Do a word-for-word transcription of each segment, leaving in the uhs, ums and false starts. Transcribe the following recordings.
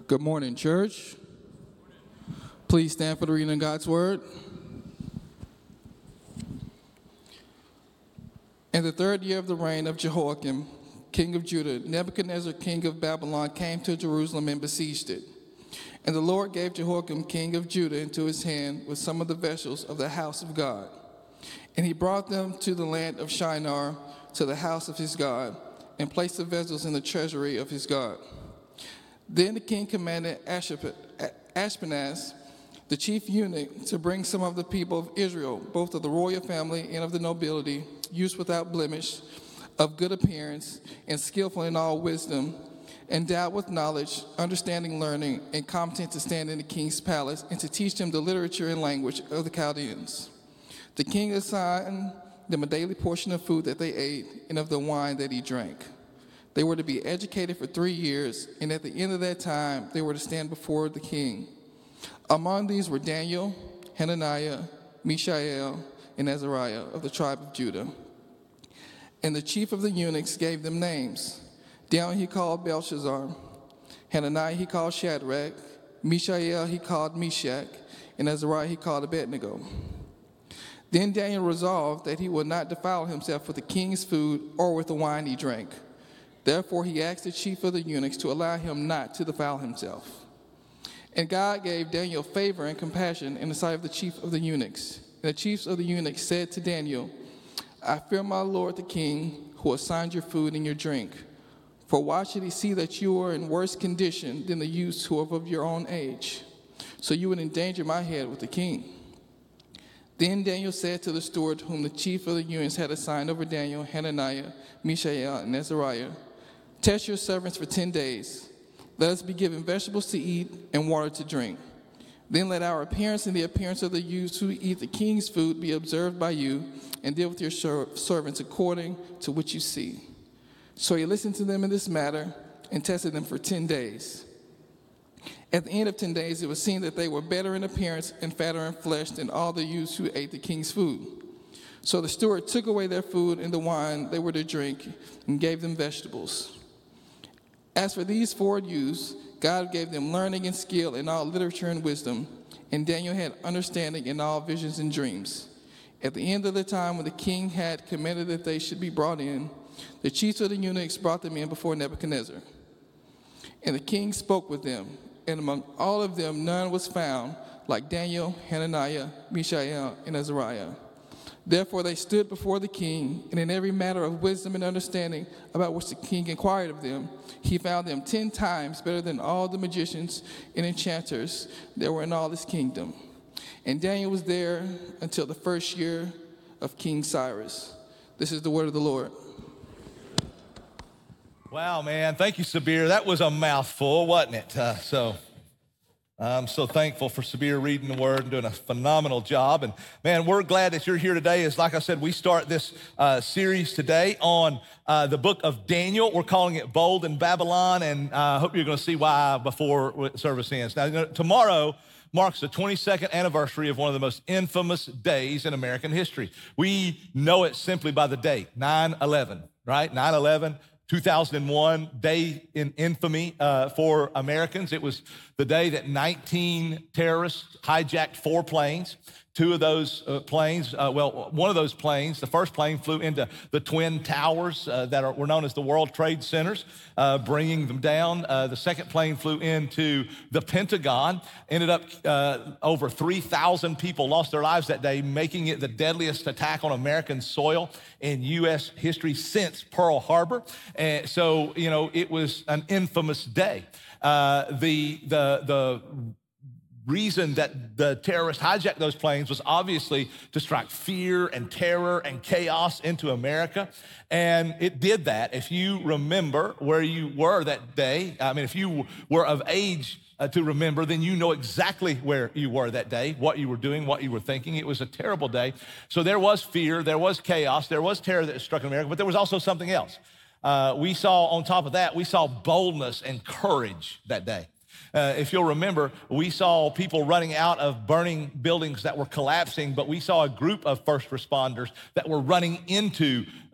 Good morning, church. Please stand for the reading of God's word. In the third year of the reign of Jehoiakim, king of Judah, Nebuchadnezzar, king of Babylon, came to Jerusalem and besieged it. And the Lord gave Jehoiakim, king of Judah, into his hand with some of the vessels of the house of God. And he brought them to the land of Shinar, to the house of his God, and placed the vessels in the treasury of his God. Then the king commanded Ashpenaz, the chief eunuch, to bring some of the people of Israel, both of the royal family and of the nobility, youths without blemish, of good appearance, and skillful in all wisdom, endowed with knowledge, understanding, learning, and competent to stand in the king's palace, and to teach them the literature and language of the Chaldeans. The king assigned them a daily portion of food that they ate, and of the wine that he drank. They were to be educated for three years, and at the end of that time, they were to stand before the king. Among these were Daniel, Hananiah, Mishael, and Azariah of the tribe of Judah. And the chief of the eunuchs gave them names. Daniel he called Belshazzar, Hananiah he called Shadrach, Mishael he called Meshach, and Azariah he called Abednego. Then Daniel resolved that he would not defile himself with the king's food or with the wine he drank. Therefore he asked the chief of the eunuchs to allow him not to defile himself. And God gave Daniel favor and compassion in the sight of the chief of the eunuchs. And the chiefs of the eunuchs said to Daniel, I fear my lord the king, who assigned your food and your drink. For why should he see that you are in worse condition than the youths who are of your own age? So you would endanger my head with the king. Then Daniel said to the steward whom the chief of the eunuchs had assigned over Daniel, Hananiah, Mishael, and Azariah, test your servants for ten days. Let us be given vegetables to eat and water to drink. Then let our appearance and the appearance of the youths who eat the king's food be observed by you, and deal with your servants according to what you see. So he listened to them in this matter and tested them for ten days. At the end of ten days, it was seen that they were better in appearance and fatter in flesh than all the youths who ate the king's food. So the steward took away their food and the wine they were to drink and gave them vegetables. As for these four youths, God gave them learning and skill in all literature and wisdom, and Daniel had understanding in all visions and dreams. At the end of the time when the king had commanded that they should be brought in, the chiefs of the eunuchs brought them in before Nebuchadnezzar. And the king spoke with them, and among all of them none was found like Daniel, Hananiah, Mishael, and Azariah. Therefore they stood before the king, and in every matter of wisdom and understanding about which the king inquired of them, he found them ten times better than all the magicians and enchanters that were in all his kingdom. And Daniel was there until the first year of King Cyrus. This is the word of the Lord. Wow, man. Thank you, Sabir. That was a mouthful, wasn't it? Uh, so I'm so thankful for Sabir reading the word and doing a phenomenal job. And man, we're glad that you're here today. As like I said, we start this uh, series today on uh, the book of Daniel. We're calling it Bold in Babylon, and I uh, hope you're going to see why before service ends. Now, you know, tomorrow marks the twenty-second anniversary of one of the most infamous days in American history. We know it simply by the date, nine eleven, right? nine eleven. two thousand one, day in infamy uh, for Americans. It was the day that nineteen terrorists hijacked four planes. Two of those uh, planes, uh, well, one of those planes, the first plane flew into the Twin Towers uh, that are, were known as the World Trade Centers, uh, bringing them down. Uh, the second plane flew into the Pentagon, ended up uh, over three thousand people lost their lives that day, making it the deadliest attack on American soil in U S history since Pearl Harbor. And so, you know, it was an infamous day. Uh, the, the, the, reason that the terrorists hijacked those planes was obviously to strike fear and terror and chaos into America. And it did that. If you remember where you were that day, I mean, if you were of age uh, to remember, then you know exactly where you were that day, what you were doing, what you were thinking. It was a terrible day. So there was fear, there was chaos, there was terror that struck America, but there was also something else. Uh, we saw, on top of that, we saw boldness and courage that day. Uh, if you'll remember, we saw people running out of burning buildings that were collapsing, but we saw a group of first responders that were running into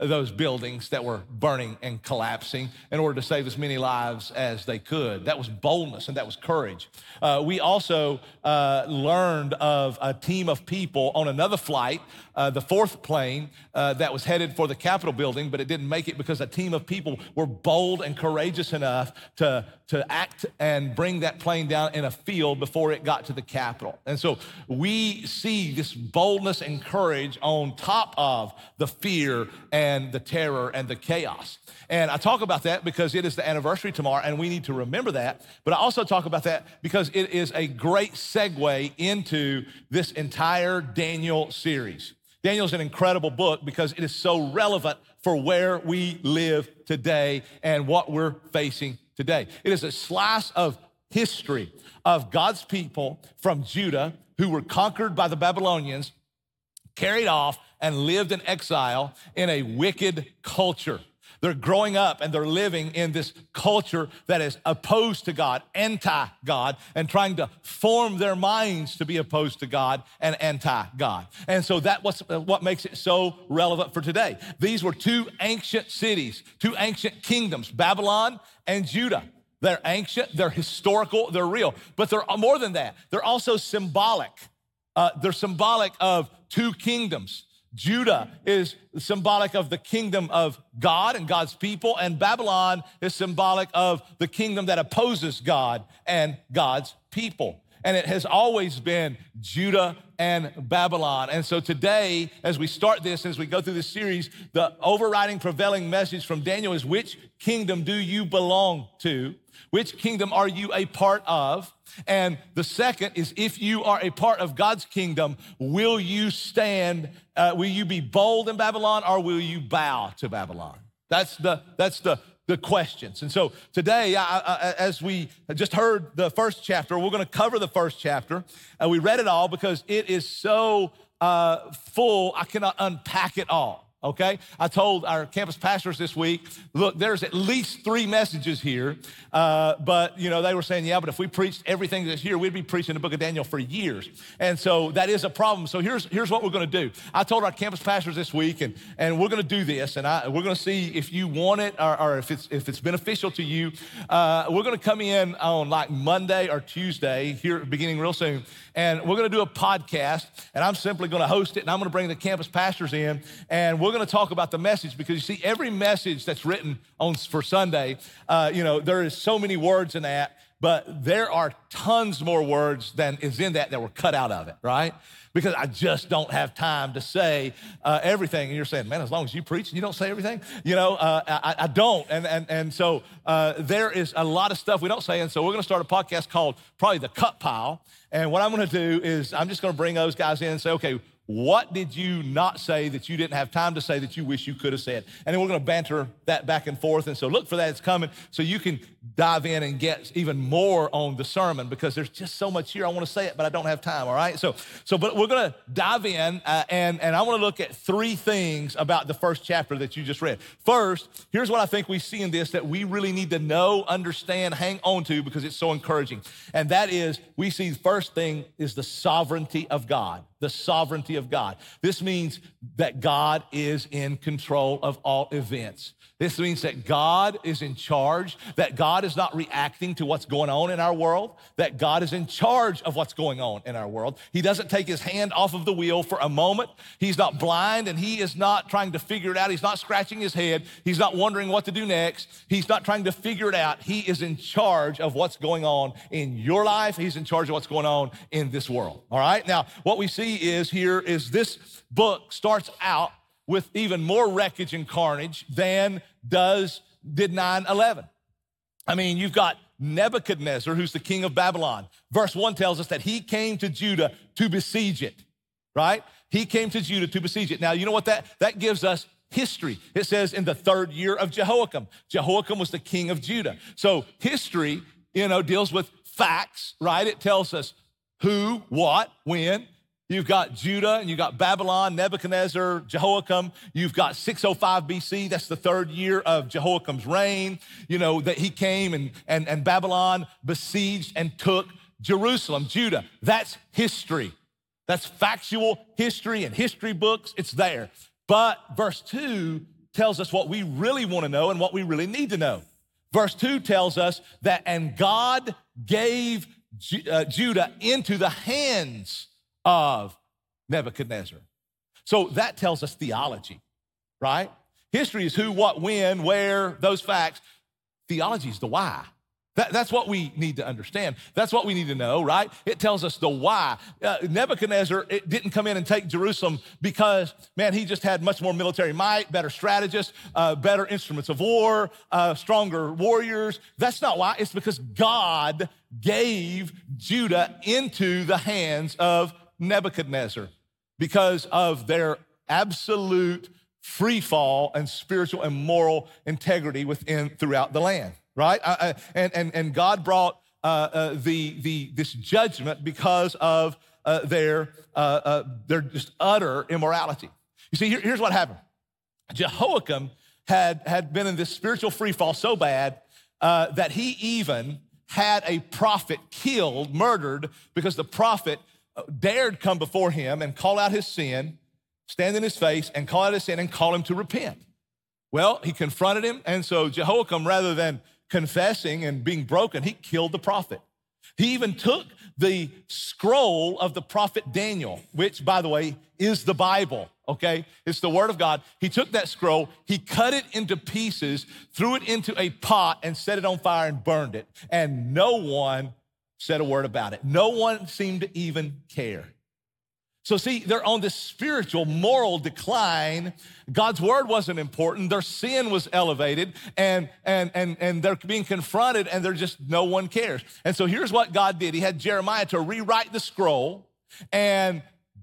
those buildings that were burning and collapsing in order to save as many lives as they could. That was boldness and that was courage. Uh, we also uh, learned of a team of people on another flight, uh, the fourth plane uh, that was headed for the Capitol building, but it didn't make it because a team of people were bold and courageous enough to, to act and bring that plane down in a field before it got to the Capitol. And so we see this boldness and courage on top of the fear and the terror and the chaos. And I talk about that because it is the anniversary tomorrow and we need to remember that. But I also talk about that because it is a great segue into this entire Daniel series. Daniel's an incredible book because it is so relevant for where we live today and what we're facing today. It is a slice of history of God's people from Judah who were conquered by the Babylonians, carried off, and lived in exile in a wicked culture. They're growing up and they're living in this culture that is opposed to God, anti-God, and trying to form their minds to be opposed to God and anti-God. And so that's what makes it so relevant for today. These were two ancient cities, two ancient kingdoms, Babylon and Judah. They're ancient, they're historical, they're real, but they're more than that. They're also symbolic. Uh, they're symbolic of two kingdoms. Judah is symbolic of the kingdom of God and God's people, and Babylon is symbolic of the kingdom that opposes God and God's people. And it has always been Judah and Babylon. And so today, as we start this, as we go through this series, the overriding prevailing message from Daniel is, which kingdom do you belong to? Which kingdom are you a part of? And the second is, if you are a part of God's kingdom, will you stand, uh, will you be bold in Babylon or will you bow to Babylon? That's the, that's the, the questions. And so today, I, I, as we just heard the first chapter, we're gonna cover the first chapter. Uh, we read it all because it is so uh, full, I cannot unpack it all. Okay, I told our campus pastors this week, look, there's at least three messages here, uh, but you know, they were saying, yeah, but if we preached everything that's here, we'd be preaching the book of Daniel for years. And so that is a problem. So here's, here's what we're gonna do. I told our campus pastors this week, and, and we're gonna do this, and I, we're gonna see if you want it or, or if, it's, if it's beneficial to you. Uh, we're gonna come in on like Monday or Tuesday, here beginning real soon, and we're gonna do a podcast, and I'm simply gonna host it, and I'm gonna bring the campus pastors in, and we're going to talk about the message, because you see, every message that's written on for Sunday, uh, you know, there is so many words in that, but there are tons more words than is in that that were cut out of it, right? Because I just don't have time to say uh, everything. And you're saying, man, as long as you preach and you don't say everything, you know, uh, I, I don't. And, and, and so uh, there is a lot of stuff we don't say. And so we're going to start a podcast called probably The Cut Pile. And what I'm going to do is I'm just going to bring those guys in and say, okay, what did you not say that you didn't have time to say that you wish you could have said? And then we're going to banter that back and forth. And so look for that. It's coming so you can dive in and get even more on the sermon, because there's just so much here. I want to say it, but I don't have time. All right. So, so, but we're going to dive in uh, and, and I want to look at three things about the first chapter that you just read. First, here's what I think we see in this that we really need to know, understand, hang on to, because it's so encouraging. And that is, we see the first thing is the sovereignty of God. The sovereignty of God. This means that God is in control of all events. This means that God is in charge, that God is not reacting to what's going on in our world, that God is in charge of what's going on in our world. He doesn't take his hand off of the wheel for a moment. He's not blind, and he is not trying to figure it out. He's not scratching his head. He's not wondering what to do next. He's not trying to figure it out. He is in charge of what's going on in your life. He's in charge of what's going on in this world. All right? Now, what we see is here is this book starts out with even more wreckage and carnage than does did nine eleven. I mean, you've got Nebuchadnezzar, who's the king of Babylon. Verse one tells us that he came to Judah to besiege it, right? He came to Judah to besiege it. Now, you know what that, that gives us? History. It says in the third year of Jehoiakim. Jehoiakim was the king of Judah. So history, you know, deals with facts, right? It tells us who, what, when. You've got Judah, and you've got Babylon, Nebuchadnezzar, Jehoiakim. You've got six oh five B C. That's the third year of Jehoiakim's reign. You know, that he came and, and, and Babylon besieged and took Jerusalem, Judah. That's history. That's factual history and history books. It's there. But verse two tells us what we really want to know and what we really need to know. Verse two tells us that, and God gave Ju- uh, Judah into the hands of Nebuchadnezzar. So that tells us theology, right? History is who, what, when, where, those facts. Theology is the why. That, that's what we need to understand. That's what we need to know, right? It tells us the why. Uh, Nebuchadnezzar it didn't come in and take Jerusalem because, man, he just had much more military might, better strategists, uh, better instruments of war, uh, stronger warriors. That's not why. It's because God gave Judah into the hands of Nebuchadnezzar because of their absolute free fall and spiritual and moral integrity within throughout the land. Right? Uh, and, and, and God brought uh, uh, the, the, this judgment because of uh, their, uh, uh, their just utter immorality. You see, here, here's what happened. Jehoiakim had, had been in this spiritual freefall so bad uh, that he even had a prophet killed, murdered, because the prophet dared come before him and call out his sin, stand in his face and call out his sin and call him to repent. Well, he confronted him, and so Jehoiakim, rather than confessing and being broken, he killed the prophet. He even took the scroll of the prophet Daniel, which, by the way, is the Bible, okay? It's the word of God. He took that scroll, he cut it into pieces, threw it into a pot and set it on fire and burned it. And no one said a word about it. No one seemed to even care. So see, they're on this spiritual, moral decline. God's word wasn't important. Their sin was elevated, and, and, and, and they're being confronted, and they're just, no one cares. And so here's what God did. He had Jeremiah to rewrite the scroll and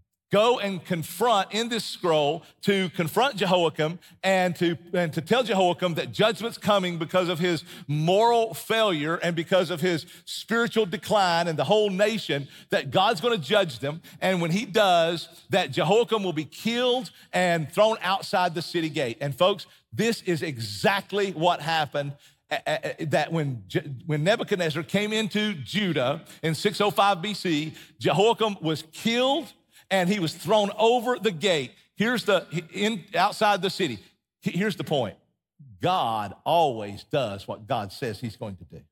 go and confront in this scroll to confront Jehoiakim and to, and to tell Jehoiakim that judgment's coming because of his moral failure and because of his spiritual decline and the whole nation, that God's gonna judge them. And when he does, that Jehoiakim will be killed and thrown outside the city gate. And folks, this is exactly what happened. That when, when Nebuchadnezzar came into Judah in six oh five B C, Jehoiakim was killed and he was thrown over the gate. Here's the, in, outside the city. Here's the point. God always does what God says he's going to do.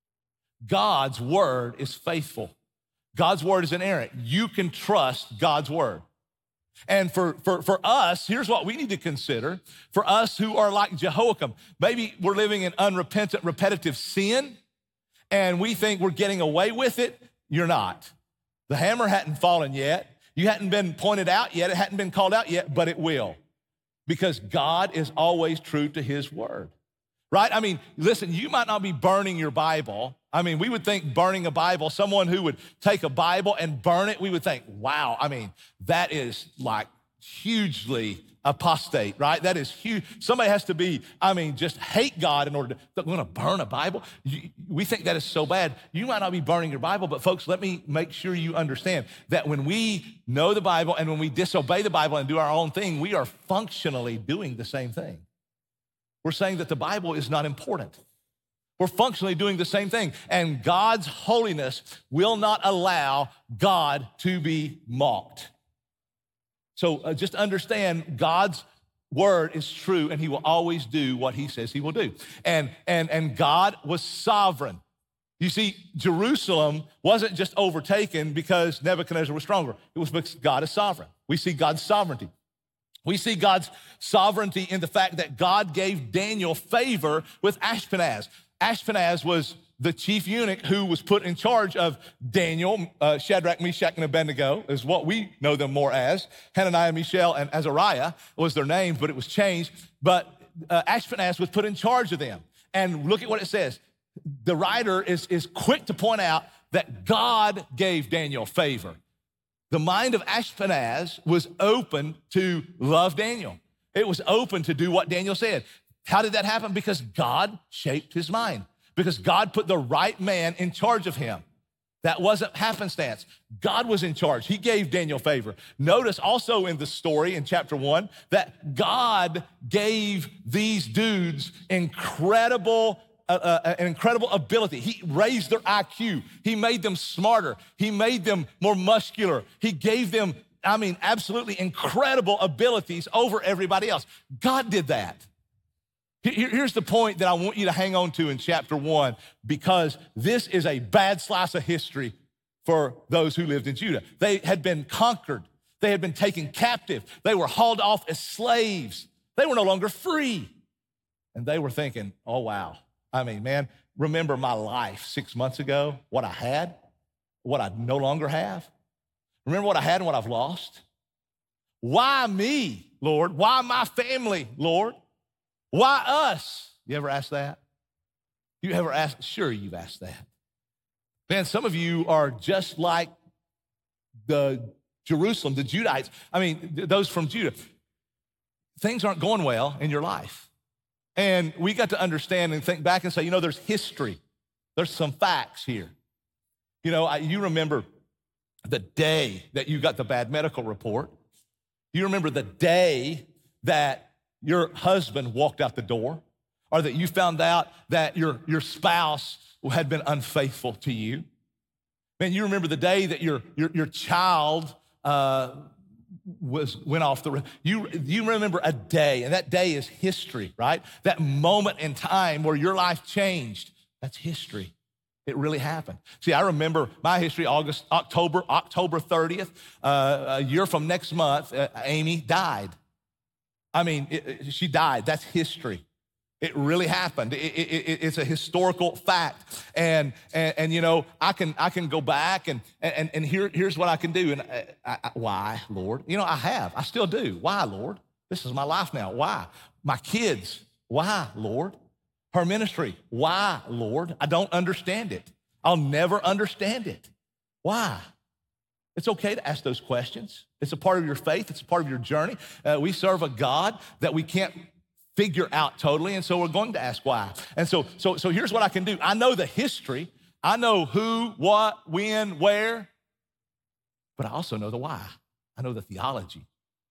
God's word is faithful. God's word is inerrant. You can trust God's word. And for, for, for us, here's what we need to consider. For us who are like Jehoiakim, maybe we're living in unrepentant, repetitive sin, and we think we're getting away with it. You're not. The hammer hadn't fallen yet. You hadn't been pointed out yet. It hadn't been called out yet, but it will. Because God is always true to his word, right? I mean, listen, you might not be burning your Bible. I mean, we would think burning a Bible, someone who would take a Bible and burn it, we would think, wow, I mean, that is like hugely apostate, right? That is huge. Somebody has to be, I mean, just hate God in order to, they're gonna burn a Bible. You, we think that is so bad. You might not be burning your Bible, but folks, let me make sure you understand that when we know the Bible and when we disobey the Bible and do our own thing, we are functionally doing the same thing. We're saying that the Bible is not important. We're functionally doing the same thing. And God's holiness will not allow God to be mocked. So uh, just understand God's word is true and he will always do what he says he will do. And, and, and God was sovereign. You see, Jerusalem wasn't just overtaken because Nebuchadnezzar was stronger. It was because God is sovereign. We see God's sovereignty. We see God's sovereignty in the fact that God gave Daniel favor with Ashpenaz. Ashpenaz was the chief eunuch who was put in charge of Daniel, uh, Shadrach, Meshach, and Abednego is what we know them more as. Hananiah, Mishael, and Azariah was their names, but it was changed. But uh, Ashpenaz was put in charge of them. And look at what it says. The writer is, is quick to point out that God gave Daniel favor. The mind of Ashpenaz was open to love Daniel. It was open to do what Daniel said. How did that happen? Because God shaped his mind. Because God put the right man in charge of him. That wasn't happenstance. God was in charge. He gave Daniel favor. Notice also in the story in chapter one that God gave these dudes incredible, uh, uh, an incredible ability. He raised their I Q. He made them smarter. He made them more muscular. He gave them, I mean, absolutely incredible abilities over everybody else. God did that. Here- Here's the point that I want you to hang on to in chapter one, because this is a bad slice of history for those who lived in Judah. They had been conquered. They had been taken captive. They were hauled off as slaves. They were no longer free. And they were thinking, oh, wow. I mean, man, remember my life six months ago, what I had, what I no longer have? Remember what I had and what I've lost? Why me, Lord? Why my family, Lord? Why us? You ever ask that? You ever ask? Sure, you've asked that. Man, some of you are just like the Jerusalem, the Judites. I mean, those from Judah. Things aren't going well in your life. And we got to understand and think back and say, you know, there's history. There's some facts here. You know, I, you remember the day that you got the bad medical report. You remember the day that your husband walked out the door, or that you found out that your, your spouse had been unfaithful to you. Man, you remember the day that your, your, your child uh, was went off the road. You, you remember a day, and that day is history, right? That moment in time where your life changed, that's history. It really happened. See, I remember my history, August, October, October thirtieth, uh, a year from next month, uh, Amy died. I mean, it, it, she died. That's history. It really happened. It, it, it's a historical fact. And, and, and, you know, I can I can go back and, and, and here, here's what I can do. And I, I, why, Lord? You know, I have. I still do. Why, Lord? This is my life now. Why? My kids. Why, Lord? Her ministry. Why, Lord? I don't understand it. I'll never understand it. Why? It's okay to ask those questions. It's a part of your faith. It's a part of your journey. Uh, we serve a God that we can't figure out totally, and so we're going to ask why. And so, so, so here's what I can do. I know the history. I know who, what, when, where, but I also know the why. I know the theology.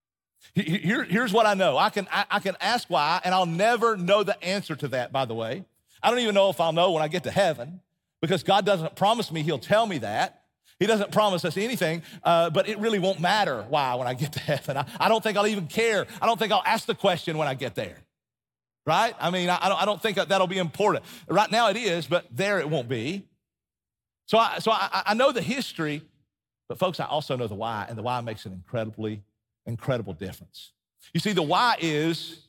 Here, here's what I know. I can, I, I can ask why, and I'll never know the answer to that, by the way. I don't even know if I'll know when I get to heaven, because God doesn't promise me he'll tell me that. He doesn't promise us anything, uh, but it really won't matter why when I get to heaven. I, I don't think I'll even care. I don't think I'll ask the question when I get there, right? I mean, I, I, don't, I don't think that'll be important. Right now it is, but there it won't be. So I, so I, I know the history, but folks, I also know the why, and the why makes an incredibly, incredible difference. You see, the why is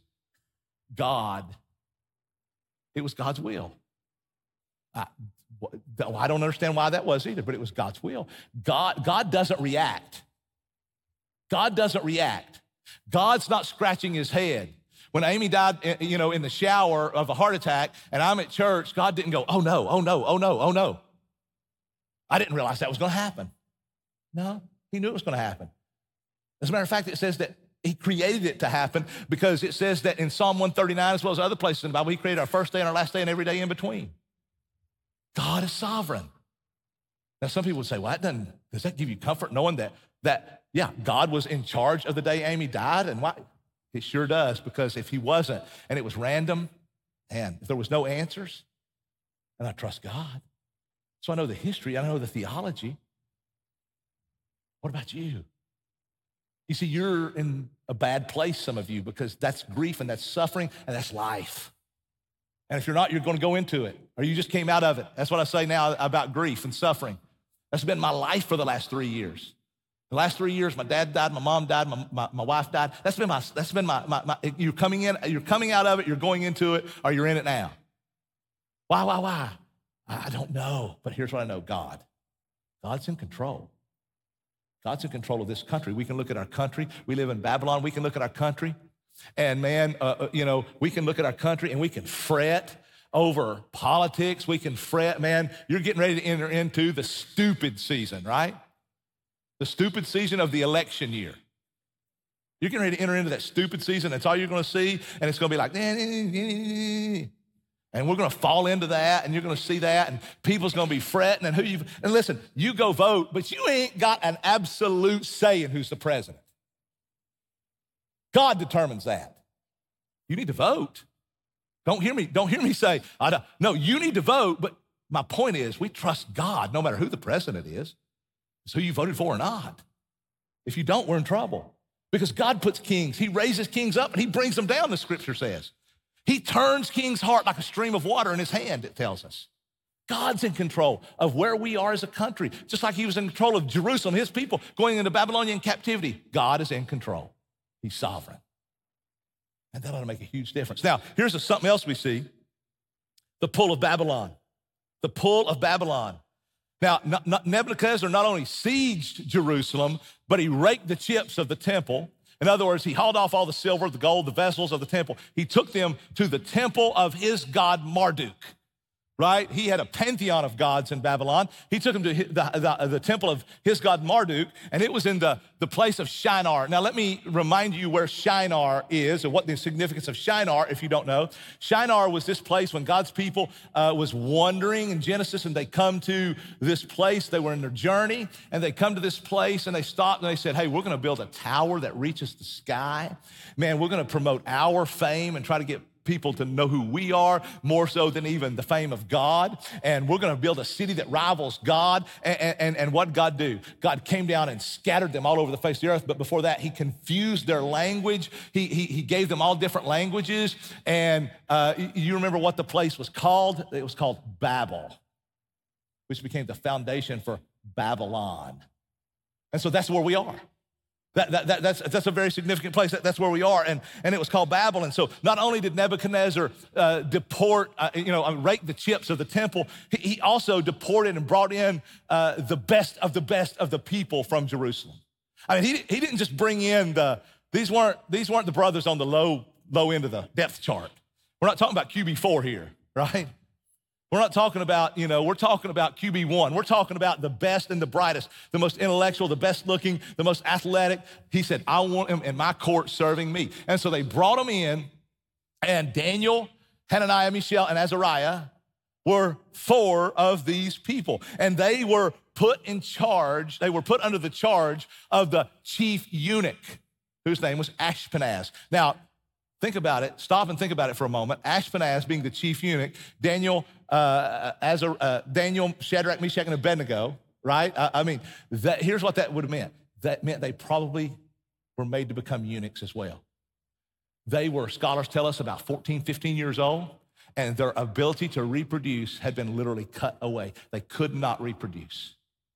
God. It was God's will. I, I don't understand why that was either, but it was God's will. God, God doesn't react. God doesn't react. God's not scratching his head. When Amy died, you know, in the shower of a heart attack, and I'm at church, God didn't go, oh no, oh no, oh no, oh no. I didn't realize that was going to happen. No, he knew it was going to happen. As a matter of fact, it says that he created it to happen, because it says that in Psalm one thirty-nine, as well as other places in the Bible, he created our first day and our last day and every day in between. God is sovereign. Now, some people would say, well, that doesn't, does that give you comfort knowing that, that, yeah, God was in charge of the day Amy died? And why? It sure does, because if he wasn't, and it was random, and if there was no answers, then I trust God. So I know the history, I know the theology. What about you? You see, you're in a bad place, some of you, because that's grief and that's suffering and that's life. And if you're not, you're going to go into it, or you just came out of it. That's what I say now about grief and suffering. That's been my life for the last three years. The last three years, my dad died, my mom died, my, my, my wife died. That's been my, that's been my, my, my, you're coming in, you're coming out of it, you're going into it, or you're in it now. Why, why, why? I don't know, but here's what I know, God. God's in control. God's in control of this country. We can look at our country. We live in Babylon. We can look at our country. And man, uh, you know, we can look at our country and we can fret over politics. We can fret, man, you're getting ready to enter into the stupid season, right? The stupid season of the election year. You're getting ready to enter into that stupid season. That's all you're going to see. And it's going to be like, and we're going to fall into that, and you're going to see that, and people's going to be fretting. And who you and listen, you go vote, but you ain't got an absolute say in who's the president. God determines that. You need to vote. Don't hear me, don't hear me say, I don't. No, you need to vote, but my point is we trust God no matter who the president is. It's who you voted for or not. If you don't, we're in trouble, because God puts kings. He raises kings up and he brings them down, the scripture says. He turns king's heart like a stream of water in his hand, it tells us. God's in control of where we are as a country, just like he was in control of Jerusalem, his people going into Babylonian captivity. God is in control. He's sovereign. And that ought to make a huge difference. Now, here's a, something else we see, the pull of Babylon, the pull of Babylon. Now, Nebuchadnezzar not only sieged Jerusalem, but he raked the chips of the temple. In other words, he hauled off all the silver, the gold, the vessels of the temple. He took them to the temple of his god Marduk, right? He had a pantheon of gods in Babylon. He took him to the, the, the temple of his god Marduk, and it was in the, the place of Shinar. Now, let me remind you where Shinar is and what the significance of Shinar, if you don't know. Shinar was this place when God's people uh, was wandering in Genesis, and they come to this place. They were in their journey, and they come to this place, and they stopped, and they said, hey, we're going to build a tower that reaches the sky. Man, we're going to promote our fame and try to get people to know who we are more so than even the fame of God. And we're going to build a city that rivals God. And, and, and what did God do? God came down and scattered them all over the face of the earth. But before that, he confused their language. He, he, he gave them all different languages. And uh, you remember what the place was called? It was called Babel, which became the foundation for Babylon. And so that's where we are. That, that, that, that's, that's a very significant place. That, that's where we are. And, and it was called Babel. And so not only did Nebuchadnezzar uh, deport, uh, you know, rake the chips of the temple, he, he also deported and brought in uh, the best of the best of the people from Jerusalem. I mean, he, he didn't just bring in the, these weren't, these weren't the brothers on the low, low end of the depth chart. We're not talking about Q B four here, right? We're not talking about, you know, we're talking about Q B one. We're talking about the best and the brightest, the most intellectual, the best looking, the most athletic. He said, I want him in my court serving me. And so they brought him in, and Daniel, Hananiah, Mishael, and Azariah were four of these people. And they were put in charge, they were put under the charge of the chief eunuch, whose name was Ashpenaz. Now, think about it. Stop and think about it for a moment. Ashpenaz being the chief eunuch, Daniel, uh, as a, uh, Daniel, Shadrach, Meshach, and Abednego, right? I, I mean, that, here's what that would have meant. That meant they probably were made to become eunuchs as well. They were, scholars tell us, about fourteen, fifteen years old, and their ability to reproduce had been literally cut away. They could not reproduce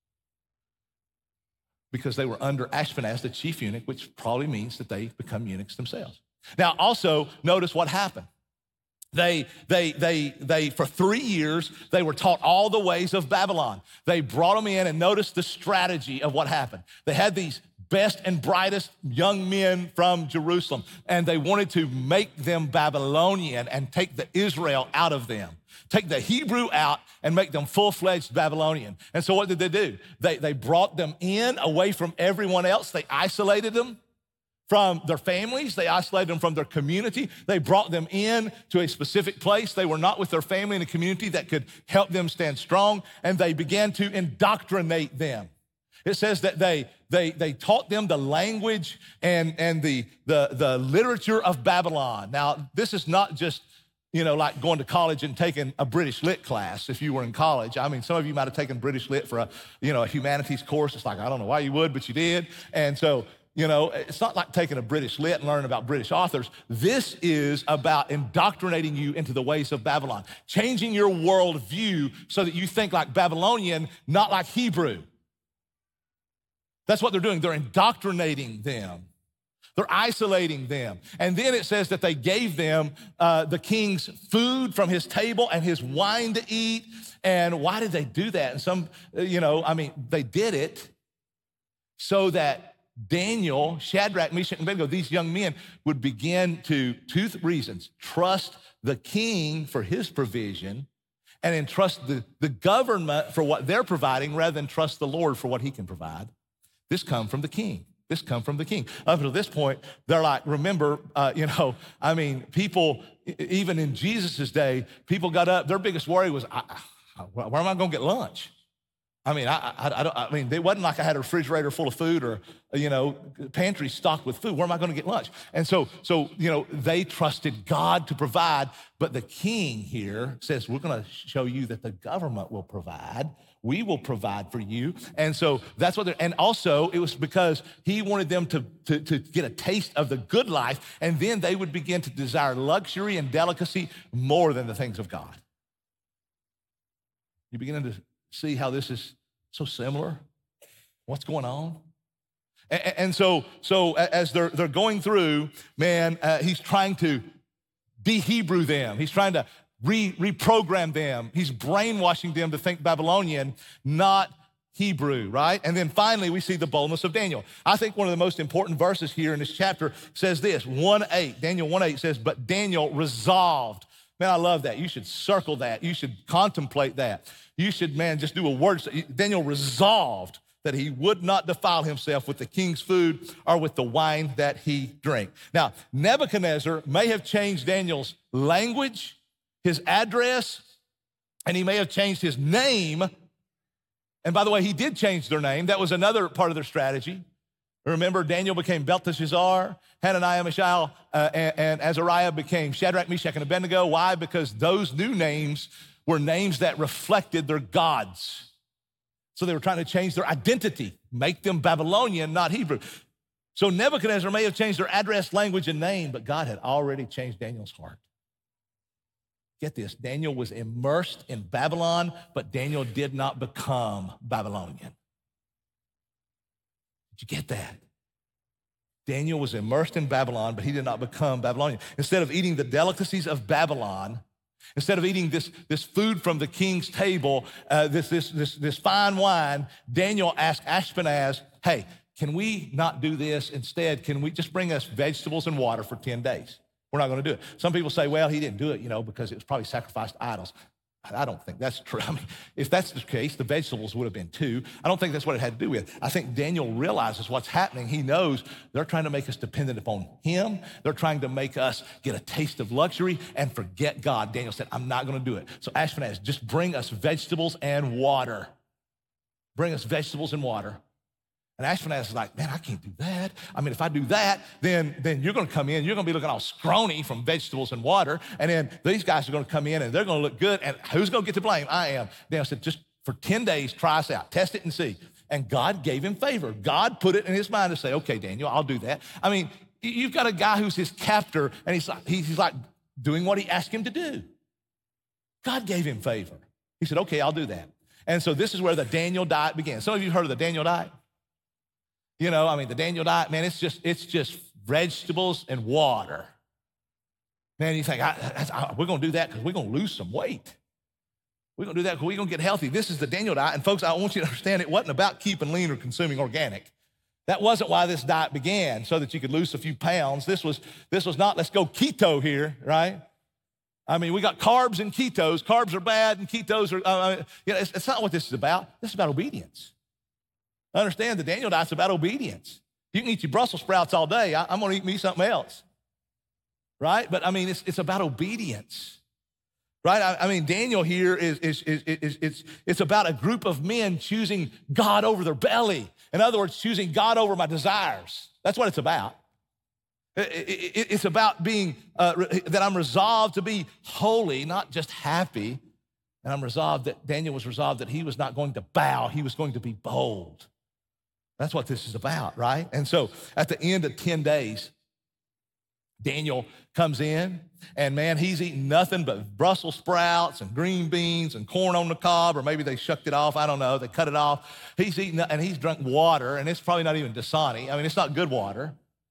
because they were under Ashpenaz, the chief eunuch, which probably means that they become eunuchs themselves. Now, also notice what happened. They, they, they, they, for three years, they were taught all the ways of Babylon. They brought them in, and notice the strategy of what happened. They had these best and brightest young men from Jerusalem, and they wanted to make them Babylonian and take the Israel out of them. Take the Hebrew out and make them full-fledged Babylonian. And so what did they do? They, they brought them in away from everyone else. They isolated them from their families. They isolated them from their community. They brought them in to a specific place. They were not with their family in a community that could help them stand strong, and they began to indoctrinate them. It says that they, they, they taught them the language and, and the, the, the literature of Babylon. Now, this is not just, you know, like going to college and taking a British Lit class if you were in college. I mean, some of you might have taken British Lit for a, you know, a humanities course. It's like, I don't know why you would, but you did. And so, you know, it's not like taking a British Lit and learning about British authors. This is about indoctrinating you into the ways of Babylon, changing your worldview so that you think like Babylonian, not like Hebrew. That's what they're doing. They're indoctrinating them. They're isolating them. And then it says that they gave them uh, the king's food from his table and his wine to eat. And why did they do that? And some, you know, I mean, they did it so that Daniel, Shadrach, Meshach, and Abednego, these young men would begin to, two reasons, trust the king for his provision and entrust the, the government for what they're providing rather than trust the Lord for what he can provide. This come from the king. This come from the king. Up until this point, they're like, remember, uh, you know, I mean, people, even in Jesus' day, people got up, their biggest worry was, I, I, where am I gonna get lunch? I mean, I, I, I, don't, I mean, it wasn't like I had a refrigerator full of food or, you know, pantry stocked with food. Where am I going to get lunch? And so, so, you know, they trusted God to provide. But the king here says, we're going to show you that the government will provide we will provide for you. And so that's what they're, and also it was because he wanted them to, to, to get a taste of the good life, and then they would begin to desire luxury and delicacy more than the things of God. You beginning to see how this is so similar? What's going on? And, and so, so as they're, they're going through, man, uh, he's trying to de-Hebrew them. He's trying to re, reprogram them. He's brainwashing them to think Babylonian, not Hebrew, right? And then finally, we see the boldness of Daniel. I think one of the most important verses here in this chapter says this, one eight, Daniel one eight says, but Daniel resolved. Man, I love that. You should circle that. You should contemplate that. You should, man, just do a word. Daniel resolved that he would not defile himself with the king's food or with the wine that he drank. Now, Nebuchadnezzar may have changed Daniel's language, his address, and he may have changed his name. And by the way, he did change their name. That was another part of their strategy. Remember, Daniel became Belteshazzar, Hananiah, Mishael, uh, and, and Azariah became Shadrach, Meshach, and Abednego. Why? Because those new names were names that reflected their gods. So they were trying to change their identity, make them Babylonian, not Hebrew. So Nebuchadnezzar may have changed their address, language, and name, but God had already changed Daniel's heart. Get this, Daniel was immersed in Babylon, but Daniel did not become Babylonian. Did you get that? Daniel was immersed in Babylon, but he did not become Babylonian. Instead of eating the delicacies of Babylon, instead of eating this, this food from the king's table, uh, this, this, this, this fine wine, Daniel asked Ashpenaz, hey, can we not do this? Instead, can we just bring us vegetables and water for ten days? We're not going to do it. Some people say, well, he didn't do it, you know, because it was probably sacrificed to idols. I don't think that's true. I mean, if that's the case, the vegetables would have been too. I don't think that's what it had to do with. I think Daniel realizes what's happening. He knows they're trying to make us dependent upon him. They're trying to make us get a taste of luxury and forget God. Daniel said, I'm not going to do it. So Ashpenaz, just bring us vegetables and water. Bring us vegetables and water. And Ashpenaz is like, man, I can't do that. I mean, if I do that, then, then you're going to come in, you're going to be looking all scrawny from vegetables and water, and then these guys are going to come in, and they're going to look good, and who's going to get the blame? I am. Daniel said, just for ten days, try us out. Test it and see. And God gave him favor. God put it in his mind to say, okay, Daniel, I'll do that. I mean, you've got a guy who's his captor, and he's like, he's like doing what he asked him to do. God gave him favor. He said, okay, I'll do that. And so this is where the Daniel diet began. Some of you heard of the Daniel diet? You know, I mean, the Daniel diet, man, it's just it's just vegetables and water. Man, you think, I, I, we're going to do that because we're going to lose some weight. We're going to do that because we're going to get healthy. This is the Daniel diet. And folks, I want you to understand it wasn't about keeping lean or consuming organic. That wasn't why this diet began, so that you could lose a few pounds. This was, this was not, let's go keto here, right? I mean, we got carbs and ketos. Carbs are bad and ketos are, uh, you know, it's, it's not what this is about. This is about obedience. Understand the Daniel diet's about obedience. You can eat your Brussels sprouts all day. I, I'm going to eat me something else, right? But I mean, it's, it's about obedience, right? I, I mean, Daniel here is, is, is, is it's, it's about a group of men choosing God over their belly. In other words, choosing God over my desires. That's what it's about. It, it, it's about being, uh, that I'm resolved to be holy, not just happy. And I'm resolved that Daniel was resolved that he was not going to bow. He was going to be bold. That's what this is about, right? And so at the end of ten days, Daniel comes in, and man, he's eating nothing but Brussels sprouts and green beans and corn on the cob, or maybe they shucked it off. I don't know. They cut it off. He's eating, and he's drunk water, and it's probably not even Dasani. I mean, it's not good water.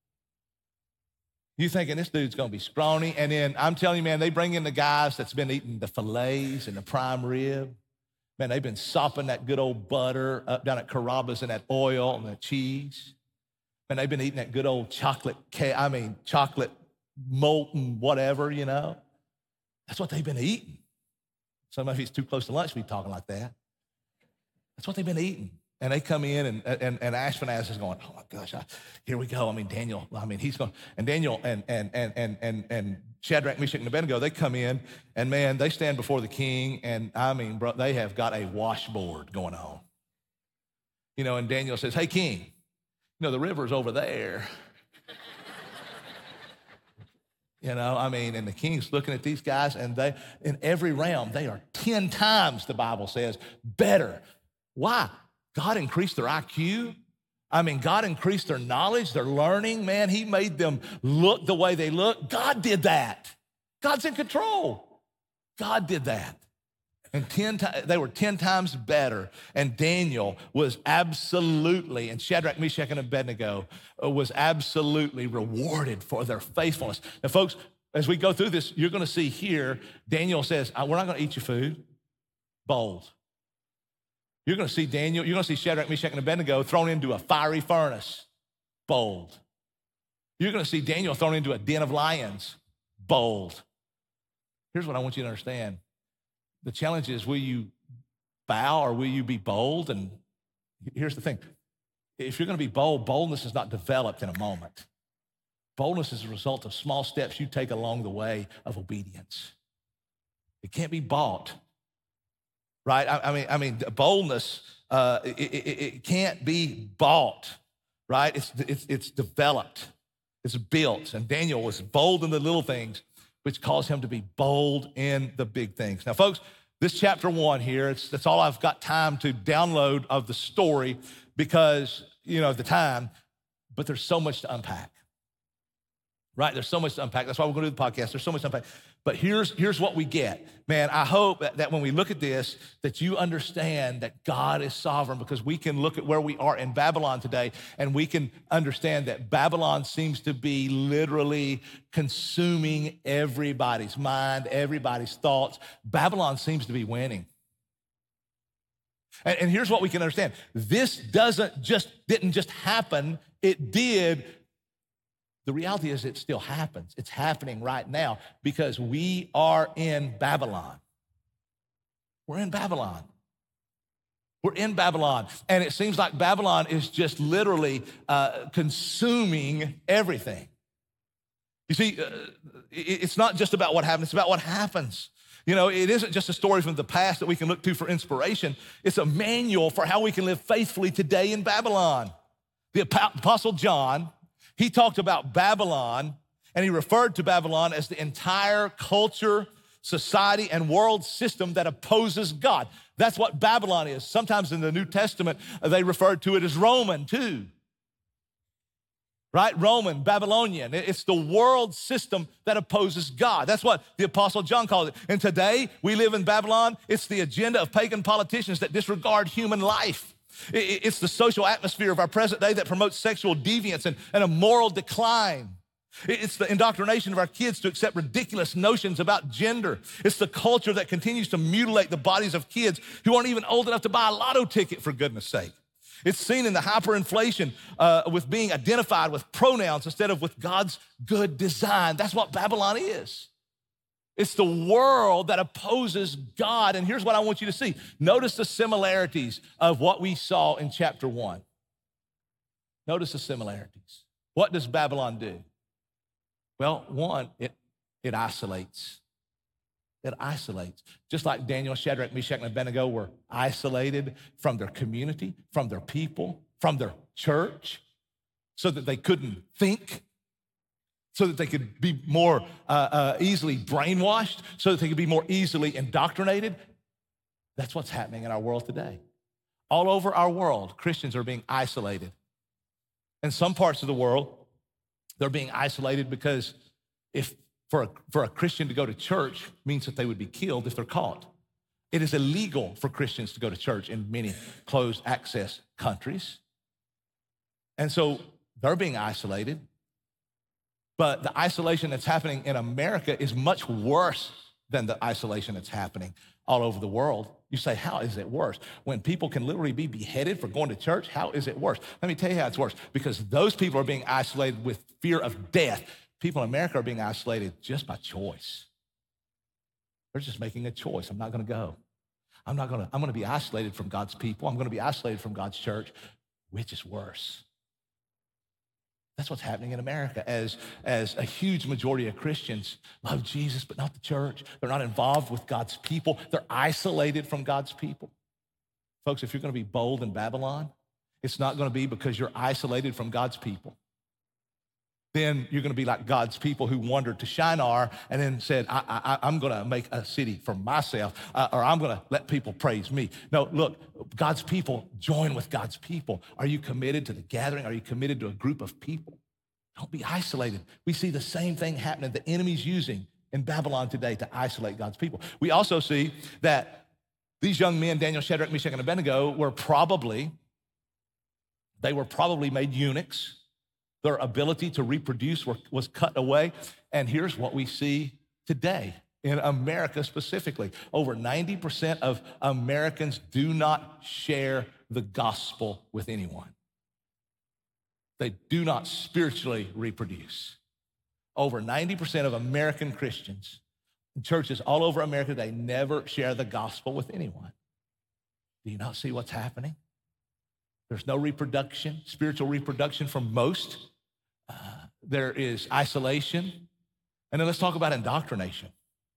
You thinking this dude's going to be scrawny, and then I'm telling you, man, they bring in the guys that's been eating the fillets and the prime rib. Man, they've been sopping that good old butter up down at Carrabba's and that oil and that cheese. Man, they've been eating that good old chocolate, I mean, chocolate molten whatever, you know. That's what they've been eating. Some of you, it's too close to lunch to be talking like that. That's what they've been eating. And they come in, and, and, and Ashpenaz is going, oh my gosh, I, here we go. I mean, Daniel, I mean, he's going, and Daniel and, and, and, and, and, and Shadrach, Meshach, and Abednego, they come in, and man, they stand before the king, and I mean, bro, they have got a washboard going on. You know, and Daniel says, hey, king, you know, the river's over there. You know, I mean, and the king's looking at these guys, and they, in every realm, they are ten times, the Bible says, better Why? God increased their I Q. I mean, God increased their knowledge, their learning. Man, he made them look the way they look. God did that. God's in control. God did that. And ten times, they were ten times better. And Daniel was absolutely, and Shadrach, Meshach, and Abednego was absolutely rewarded for their faithfulness. Now, folks, as we go through this, you're going to see here, Daniel says, we're not going to eat your food. Bold. You're going to see Daniel, you're going to see Shadrach, Meshach, and Abednego thrown into a fiery furnace. Bold. You're going to see Daniel thrown into a den of lions. Bold. Here's what I want you to understand. The challenge is, will you bow or will you be bold? And here's the thing. If you're going to be bold, boldness is not developed in a moment. Boldness is a result of small steps you take along the way of obedience. It can't be bought. Right? I, I mean, I mean, boldness, uh, it, it, it can't be bought, right? It's, it's, it's developed, it's built. And Daniel was bold in the little things, which caused him to be bold in the big things. Now, folks, this chapter one here, it's, that's all I've got time to download of the story because, you know, the time, but there's so much to unpack, right? There's so much to unpack. That's why we're going to do the podcast. There's so much to unpack. But here's, here's what we get. Man, I hope that, that when we look at this, that you understand that God is sovereign, because we can look at where we are in Babylon today and we can understand that Babylon seems to be literally consuming everybody's mind, everybody's thoughts. Babylon seems to be winning. And, and here's what we can understand. This doesn't just, didn't just happen, it did. The reality is it still happens. It's happening right now because we are in Babylon. We're in Babylon. We're in Babylon. And it seems like Babylon is just literally uh, consuming everything. You see, uh, it's not just about what happens, it's about what happens. You know, it isn't just a story from the past that we can look to for inspiration. It's a manual for how we can live faithfully today in Babylon. The Apostle John, he talked about Babylon, and he referred to Babylon as the entire culture, society, and world system that opposes God. That's what Babylon is. Sometimes in the New Testament, they referred to it as Roman too. Right? Roman, Babylonian. It's the world system that opposes God. That's what the Apostle John called it. And today, we live in Babylon. It's the agenda of pagan politicians that disregard human life. It's the social atmosphere of our present day that promotes sexual deviance and, and a moral decline. It's the indoctrination of our kids to accept ridiculous notions about gender. It's the culture that continues to mutilate the bodies of kids who aren't even old enough to buy a lotto ticket, for goodness sake. It's seen in the hyperinflation uh, with being identified with pronouns instead of with God's good design. That's what Babylon is. It's the world that opposes God. And here's what I want you to see. Notice the similarities of what we saw in chapter one. Notice the similarities. What does Babylon do? Well, one, it, it isolates. It isolates. Just like Daniel, Shadrach, Meshach, and Abednego were isolated from their community, from their people, from their church, so that they couldn't think, so that they could be more uh, uh, easily brainwashed, so that they could be more easily indoctrinated. That's what's happening in our world today. All over our world, Christians are being isolated. In some parts of the world, they're being isolated because if for a, for a Christian to go to church means that they would be killed if they're caught. It is illegal for Christians to go to church in many closed access countries. And so they're being isolated. But the isolation that's happening in America is much worse than the isolation that's happening all over the world. You say, how is it worse? When people can literally be beheaded for going to church, how is it worse? Let me tell you how it's worse. Because those people are being isolated with fear of death. People in America are being isolated just by choice. They're just making a choice. I'm not going to go. I'm not going to, I'm going to be isolated from God's people. I'm going to be isolated from God's church. Which is worse? That's what's happening in America as, as a huge majority of Christians love Jesus, but not the church. They're not involved with God's people. They're isolated from God's people. Folks, if you're going to be bold in Babylon, it's not going to be because you're isolated from God's people. then you're gonna be like God's people who wandered to Shinar and then said, I, I, I'm gonna make a city for myself, uh, or I'm gonna let people praise me. No, look, God's people, join with God's people. Are you committed to the gathering? Are you committed to a group of people? Don't be isolated. We see the same thing happening. The enemy's using in Babylon today to isolate God's people. We also see that these young men, Daniel, Shadrach, Meshach, and Abednego, were probably, they were probably made eunuchs. Their ability to reproduce were, was cut away. And here's what we see today in America specifically. Over ninety percent of Americans do not share the gospel with anyone. They do not spiritually reproduce. Over ninety percent of American Christians, churches all over America, they never share the gospel with anyone. Do you not see what's happening? There's no reproduction, spiritual reproduction from most. Uh, there is isolation. And then let's talk about indoctrination.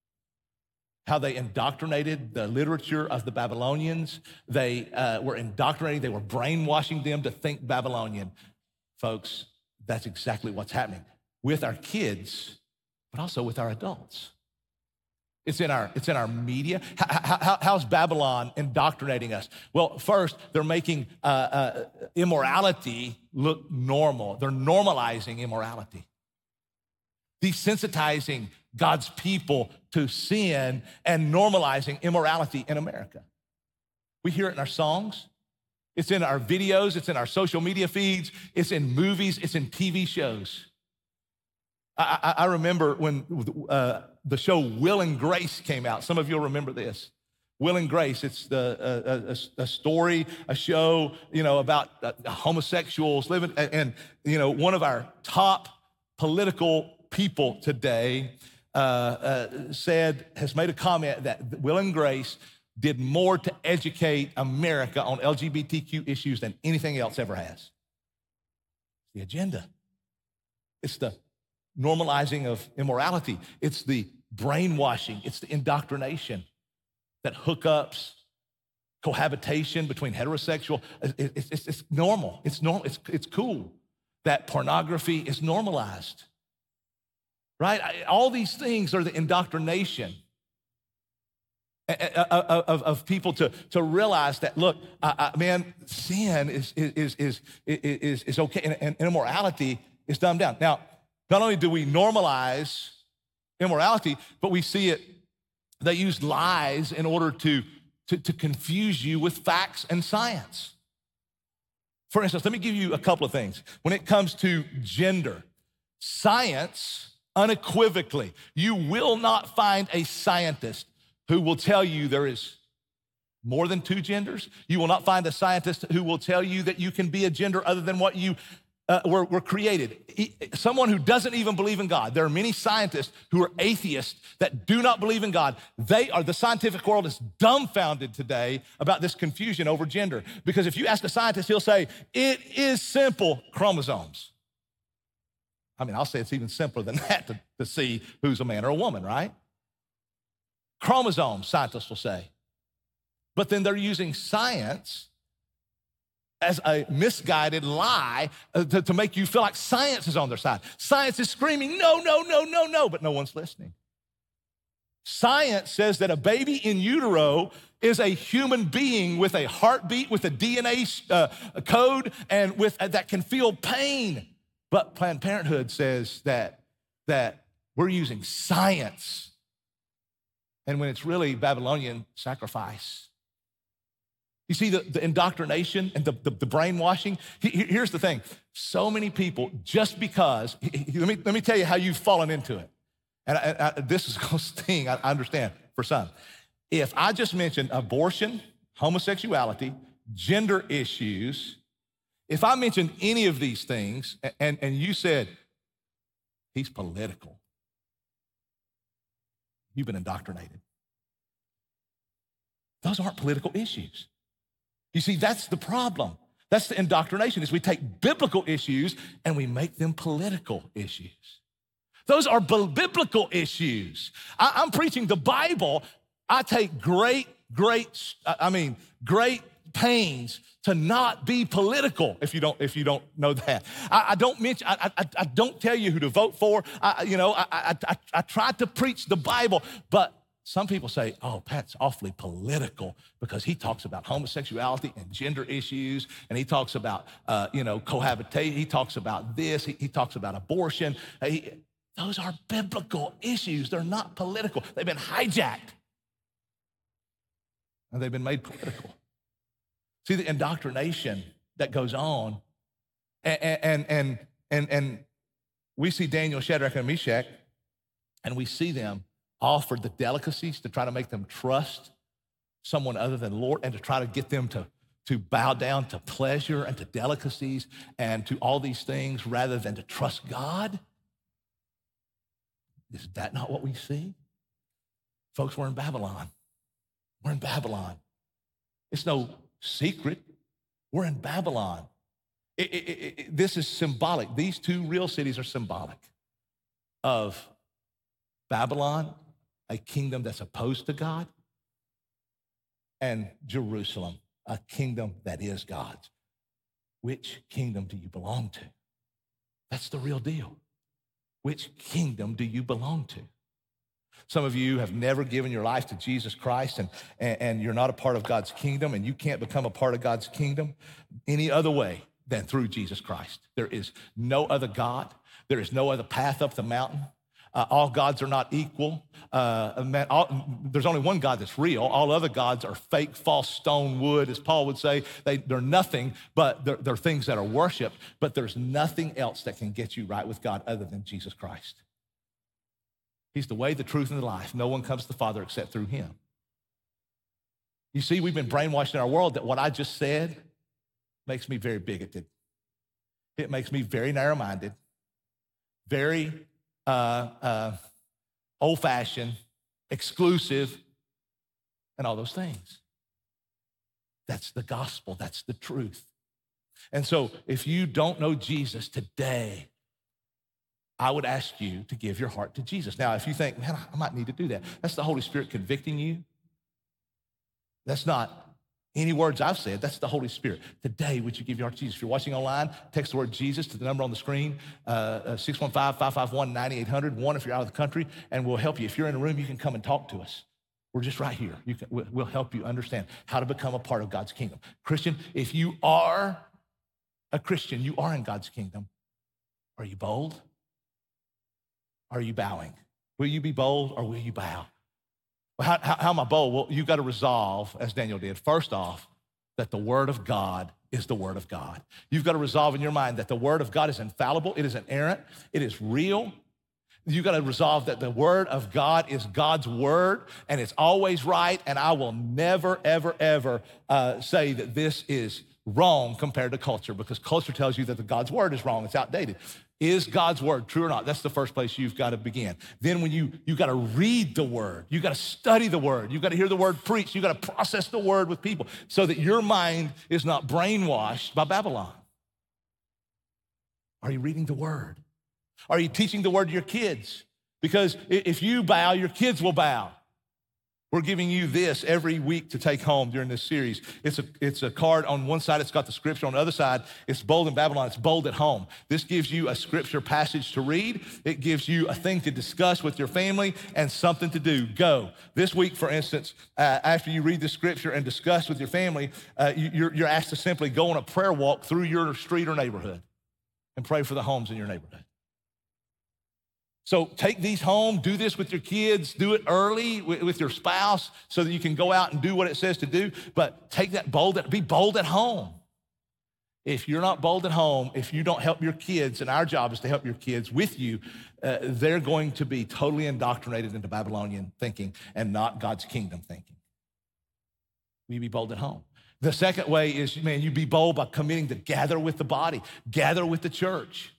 How they indoctrinated the literature of the Babylonians. They uh, were indoctrinating, they were brainwashing them to think Babylonian. Folks, that's exactly what's happening with our kids, but also with our adults. It's in our, it's in our media. How, how, how's Babylon indoctrinating us? Well, first, they're making uh, uh, immorality look normal. They're normalizing immorality, desensitizing God's people to sin and normalizing immorality in America. We hear it in our songs. It's in our videos. It's in our social media feeds. It's in movies. It's in T V shows. I, I, I remember when uh, the show Will and Grace came out. Some of you will remember this. Will and Grace, it's the, a, a, a story, a show, you know, about uh, homosexuals living, and, and, you know, one of our top political people today uh, uh, said, has made a comment that Will and Grace did more to educate America on L G B T Q issues than anything else ever has. The agenda. It's the normalizing of immorality. It's the brainwashing. It's the indoctrination. That hookups, cohabitation between heterosexual, it's, it's, it's normal. It's normal. It's, it's cool. That pornography is normalized, right? All these things are the indoctrination of, of people to, to realize that, look, uh, man, sin is, is, is, is, is okay, and, and immorality is dumbed down. Now, not only do we normalize immorality, but we see it, they use lies in order to, to, to confuse you with facts and science. For instance, let me give you a couple of things. When it comes to gender, science, unequivocally, you will not find a scientist who will tell you there is more than two genders. You will not find a scientist who will tell you that you can be a gender other than what you Uh, were, were created. Someone who doesn't even believe in God. There are many scientists who are atheists that do not believe in God. They are, the scientific world is dumbfounded today about this confusion over gender. Because if you ask a scientist, he'll say, it is simple, chromosomes. I mean, I'll say it's even simpler than that to, to see who's a man or a woman, right? Chromosomes, scientists will say. But then they're using science as a misguided lie uh, to, to make you feel like science is on their side. Science is screaming, no, no, no, no, no, but no one's listening. Science says that a baby in utero is a human being with a heartbeat, with a D N A uh, code, and with uh, that can feel pain. But Planned Parenthood says that, that we're using science, and when it's really Babylonian sacrifice. You see the, the indoctrination and the, the, the brainwashing? Here's the thing. So many people, just because, let me, let me tell you how you've fallen into it. And I, I, this is going to sting, I understand, for some. If I just mentioned abortion, homosexuality, gender issues, if I mentioned any of these things and, and you said, he's political, you've been indoctrinated. Those aren't political issues. You see, that's the problem. That's the indoctrination, is we take biblical issues and we make them political issues. Those are biblical issues. I, I'm preaching the Bible. I take great, great, I mean, great campaigns to not be political, if you don't, if you don't know that. I, I don't mention, I, I, I don't tell you who to vote for. I, you know, I, I, I, I try to preach the Bible, but some people say, oh, Pat's awfully political because he talks about homosexuality and gender issues, and he talks about, uh, you know, cohabitation. He talks about this. He, he talks about abortion. He, those are biblical issues. They're not political. They've been hijacked, and they've been made political. See the indoctrination that goes on, and and and and, and we see Daniel, Shadrach, and Meshach, and we see them offered the delicacies to try to make them trust someone other than the Lord and to try to get them to, to bow down to pleasure and to delicacies and to all these things rather than to trust God. Is that not what we see? Folks, we're in Babylon. We're in Babylon. It's no secret. We're in Babylon. It, it, it, it, this is symbolic. These two real cities are symbolic of Babylon, a kingdom that's opposed to God, and Jerusalem, a kingdom that is God's. Which kingdom do you belong to? That's the real deal. Which kingdom do you belong to? Some of you have never given your life to Jesus Christ, and, and, and you're not a part of God's kingdom, and you can't become a part of God's kingdom any other way than through Jesus Christ. There is no other God. There is no other path up the mountain. Uh, all gods are not equal. Uh, man, all, there's only one God that's real. All other gods are fake, false, stone, wood, as Paul would say. They, they're nothing, but they're, they're things that are worshiped. But there's nothing else that can get you right with God other than Jesus Christ. He's the way, the truth, and the life. No one comes to the Father except through him. You see, we've been brainwashed in our world that what I just said makes me very bigoted. It makes me very narrow-minded, very Uh, uh, old-fashioned, exclusive, and all those things. That's the gospel. That's the truth. And so if you don't know Jesus today, I would ask you to give your heart to Jesus. Now, if you think, man, I might need to do that, that's the Holy Spirit convicting you. That's not any words I've said. That's the Holy Spirit. Today, would you give your heart to Jesus? If you're watching online, text the word Jesus to the number on the screen, uh, six one five, five five one, nine eight hundred, one if you're out of the country, and we'll help you. If you're in a room, you can come and talk to us. We're just right here. You can, we'll help you understand how to become a part of God's kingdom. Christian, if you are a Christian, you are in God's kingdom. Are you bold? Are you bowing? Will you be bold or will you bow? Well, how, how, how am I bold? Well, you've got to resolve, as Daniel did, first off, that the word of God is the word of God. You've got to resolve in your mind that the word of God is infallible, it is inerrant, it is real. You've got to resolve that the word of God is God's word, and it's always right, and I will never, ever, ever uh, say that this is wrong compared to culture, because culture tells you that the God's word is wrong, it's outdated. Is God's word true or not? That's the first place you've got to begin. Then when you, you've got to read the word, you've got to study the word, you've got to hear the word preached, you've got to process the word with people so that your mind is not brainwashed by Babylon. Are you reading the word? Are you teaching the word to your kids? Because if you bow, your kids will bow. We're giving you this every week to take home during this series. It's a, it's a card. On one side, it's got the scripture. On the other side, it's bold in Babylon. It's bold at home. This gives you a scripture passage to read. It gives you a thing to discuss with your family and something to do. Go. This week, for instance, uh, after you read the scripture and discuss with your family, uh, you, you're, you're asked to simply go on a prayer walk through your street or neighborhood and pray for the homes in your neighborhood. So take these home, do this with your kids, do it early with, with your spouse so that you can go out and do what it says to do, but take that bold, be bold at home. If you're not bold at home, if you don't help your kids, and our job is to help your kids with you, uh, they're going to be totally indoctrinated into Babylonian thinking and not God's kingdom thinking. Will you be bold at home? The second way is, man, you be bold by committing to gather with the body, gather with the church.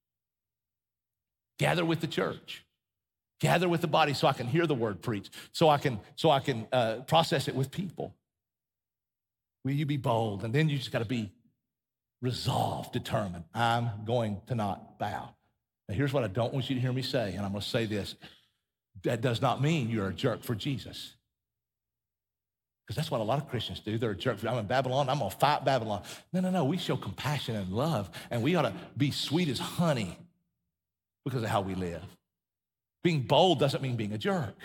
Gather with the church. Gather with the body so I can hear the word preached, so I can, so I can uh, process it with people. Will you be bold? And then you just got to be resolved, determined. I'm going to not bow. Now, here's what I don't want you to hear me say, and I'm going to say this. That does not mean you're a jerk for Jesus. Because that's what a lot of Christians do. They're a jerk. I'm in Babylon, I'm gonna fight Babylon. No, no, no, we show compassion and love, and we ought to be sweet as honey because of how we live. Being bold doesn't mean being a jerk.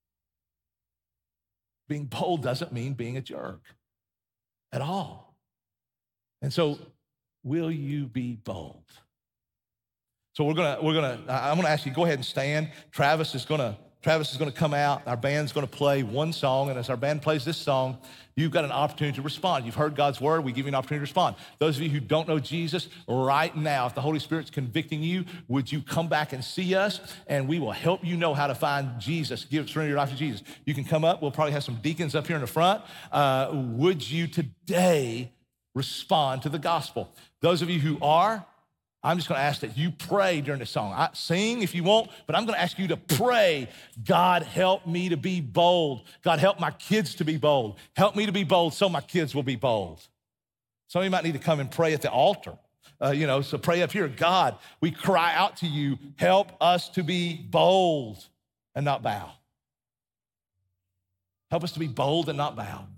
Being bold doesn't mean being a jerk at all. And so, will you be bold? So we're gonna, we're gonna, I'm gonna ask you, go ahead and stand. Travis is gonna, Travis is gonna come out. Our band's gonna play one song, and as our band plays this song, you've got an opportunity to respond. You've heard God's word, we give you an opportunity to respond. Those of you who don't know Jesus, right now, if the Holy Spirit's convicting you, would you come back and see us, and we will help you know how to find Jesus, give, surrender your life to Jesus. You can come up, we'll probably have some deacons up here in the front. Uh, would you today respond to the gospel? Those of you who are, I'm just gonna ask that you pray during the song. I, sing if you want, but I'm gonna ask you to pray. God, help me to be bold. God, help my kids to be bold. Help me to be bold so my kids will be bold. Some of you might need to come and pray at the altar. Uh, you know, so pray up here. God, we cry out to you, help us to be bold and not bow. Help us to be bold and not bow.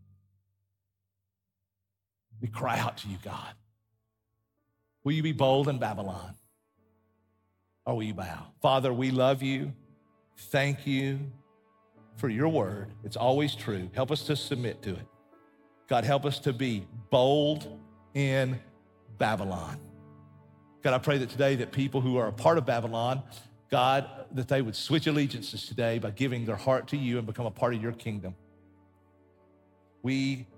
We cry out to you, God. Will you be bold in Babylon? Or will you bow? Father, we love you. Thank you for your word. It's always true. Help us to submit to it. God, help us to be bold in Babylon. God, I pray that today that people who are a part of Babylon, God, that they would switch allegiances today by giving their heart to you and become a part of your kingdom. We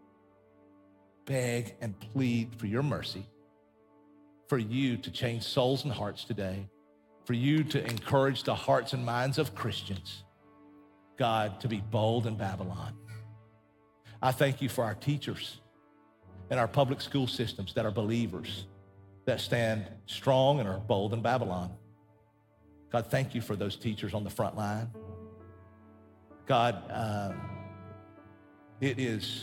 beg and plead for your mercy, for you to change souls and hearts today, for you to encourage the hearts and minds of Christians, God, to be bold in Babylon. I thank you for our teachers and our public school systems that are believers, that stand strong and are bold in Babylon. God, thank you for those teachers on the front line. God, uh, it is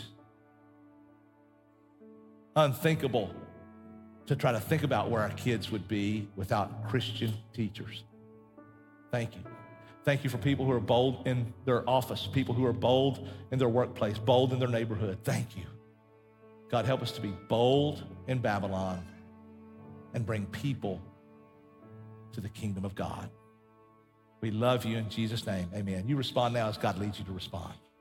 unthinkable to try to think about where our kids would be without Christian teachers. Thank you. Thank you for people who are bold in their office, people who are bold in their workplace, bold in their neighborhood. Thank you. God, help us to be bold in Babylon and bring people to the kingdom of God. We love you in Jesus' name. Amen. You respond now as God leads you to respond.